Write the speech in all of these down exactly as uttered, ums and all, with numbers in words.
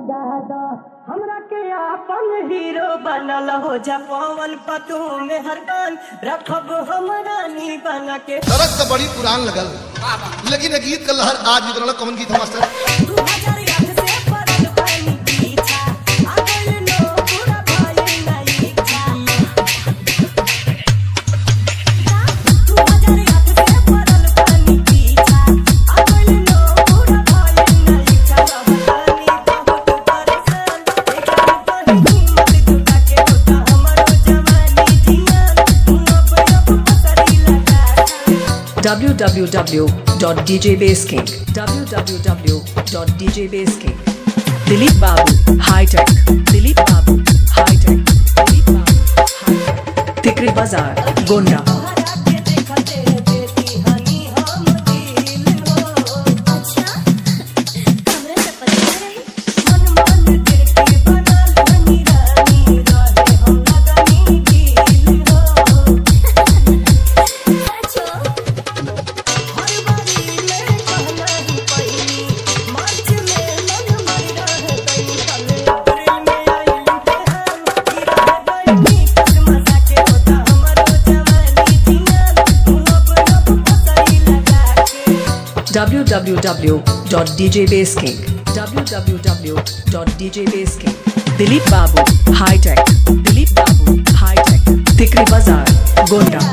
लगा दो हमरा के अपन हीरो बनल हो जा पवन पतू में हरकान रखब हमरा नी बना के। तरस तो बड़ी पुरान लगल लेकिन गीत का लहर आज भी बनल। कौन गीत मास्टर? दो हज़ार आठ से पड़ल पानी पीछा आ गइल नो पूरा भाई नहीं इच्छा। दो हज़ार आठ से पड़ल पानी पीछा आ गइल नो पूरा भाई नहीं इच्छा। रहतानी बहुत परेशान एकरा कहीं हिम्मत जुटा के होता हमरो जवानी जियान तुम अब अब पसरी लगा w w w dot d j bass king w w w dot d j bass king Dilip Babu High Tech Dilip Babu High Tech Dilip Babu High Tech Tikri Bazaar Gonda w w w dot d j bass king w w w dot d j bass king Dilip Babu High Tech Dilip Babu High Tech Tikri Bazaar Gonda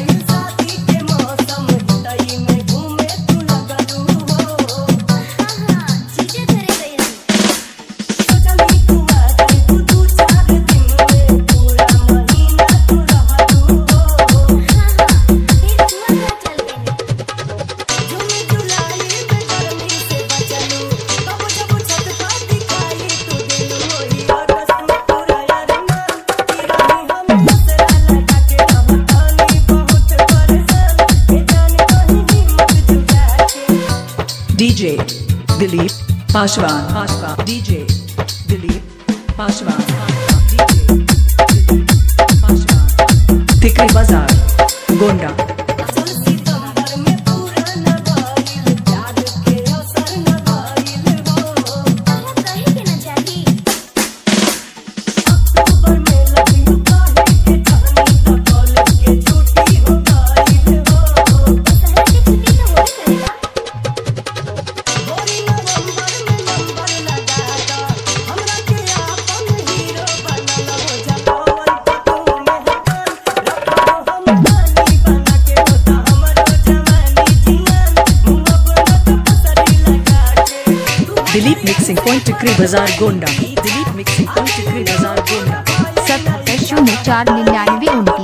D J Dilip Pashwan Pashwan D J Dilip Pashwan D J Dilip Pashwan Tikri Bazaar Gonda Dilip Mixing Point Tikri Bazaar Gonda Dilip Mixing Point Tikri Bazaar Gonda सत्तर शून्य चार निन्यानवे उनतीस।